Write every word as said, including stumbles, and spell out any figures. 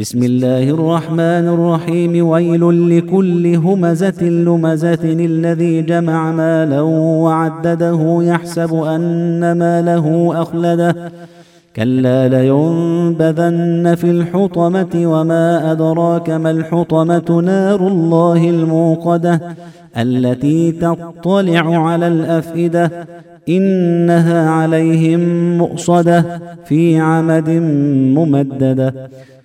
بسم الله الرحمن الرحيم. ويل لكل همزة لمزة الذي جمع مالا وعدده يحسب أن ماله أخلده كلا لينبذن في الحطمة وما أدراك ما الحطمة نار الله الموقدة التي تطلع على الأفئدة إنها عليهم مؤصدة في عمد ممددة.